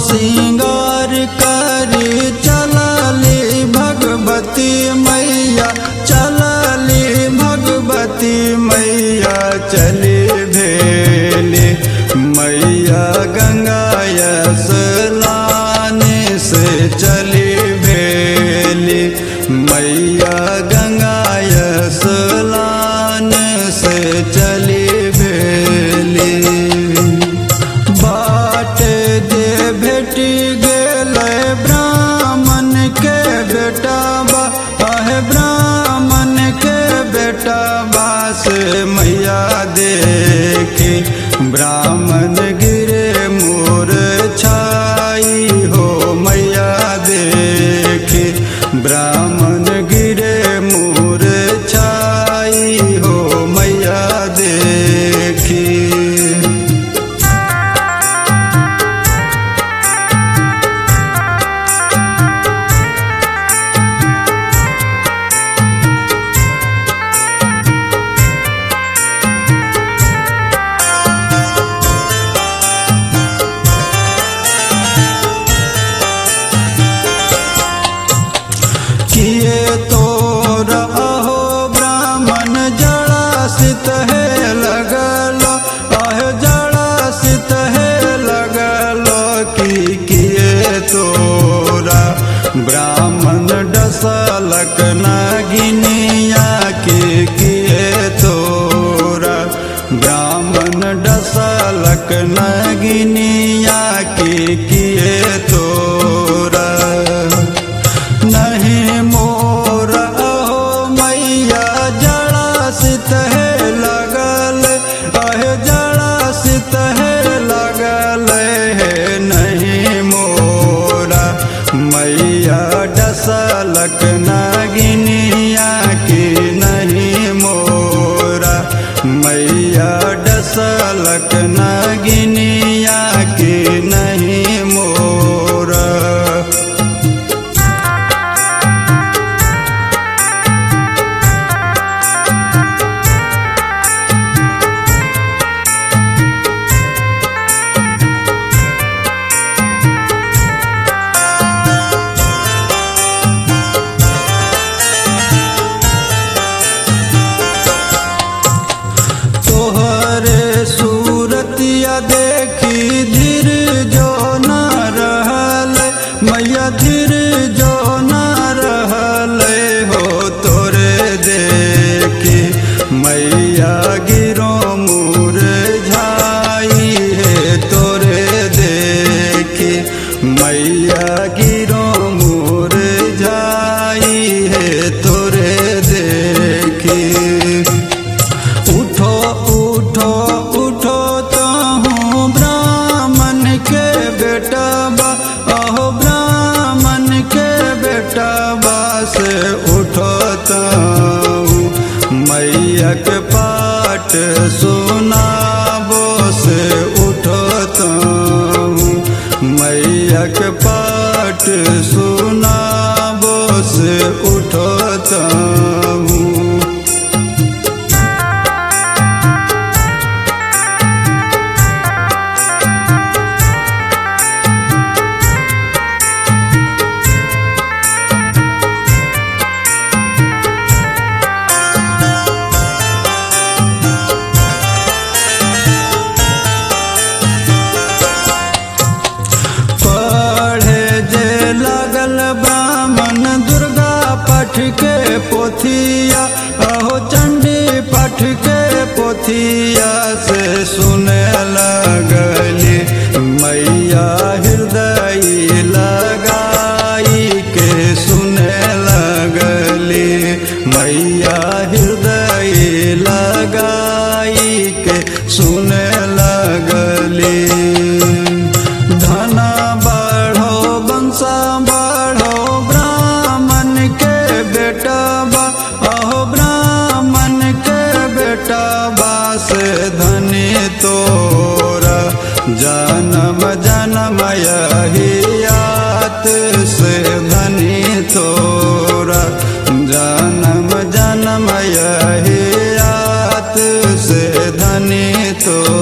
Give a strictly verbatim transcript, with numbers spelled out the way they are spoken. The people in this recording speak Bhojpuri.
सिंगार करी चलली भगवती मैया, चलली भगवती मैया चली भेली मैया गंगा स्नान से चली भेली मैया गंगा स्नान से चली भेली। बाट दे भेटी गेले ब्राह्मण के बेटा बा, आहे ब्राह्मण के बेटा बा से मैया देखी ब्राह्मण गिरे मोर छाई हो मैया देखी ब्राह्मण गिरे मोर छाई हो मैया देखी। किए तोर अहो ब्राह्मण जड़ासित है लगल, अहे जड़ासित है लगल की किए तोरा ब्राह्मण डसलक नागिनिया के किए तोरा ब्राह्मण डसलक नागिनिया के किए तोरा। नहीं मोर अहो मैया जड़ासित है लगल, अहे जड़ासित है लगल है नहीं मोरा मैया डसलक नागिनिया की नहीं मोरा मैया डसलक नागिनिया की नहीं मोरा। तोहरे सूरतिया देखी धीर जो न रहल मैया धीर जो न रहल हो तोरे देखी मैया गिरो मूर झाई है तोरे देखी मैया गिरो मूर झाई है तोरे देखी। उठो उठो उठो ताहूँ ब्राह्मण के बेटा बा, अहो ब्राह्मण के बेटा बा से उठो ताहूँ मैया के पाठ सुनाबो से उठो ताहूँ मैया के पाठ सुनाबो से उठो ताहूँ। ब्राह्मण दुर्गा पाठ के पोथिया, अहो चंडी पाठ के पोथिया से सुने लगली मैया हृदय लगाई के सुने लगली मैया हृदय लगाई के सुने लगली। धना बढ़ो बंसा बढ़ो ब्राह्मण के बेटा बा, अहो ब्राह्मण के बेटा बा से धनी तोरा जन्म जन्म यहियात से धनी तोरा जन्म जन्म यहियात से धनी तो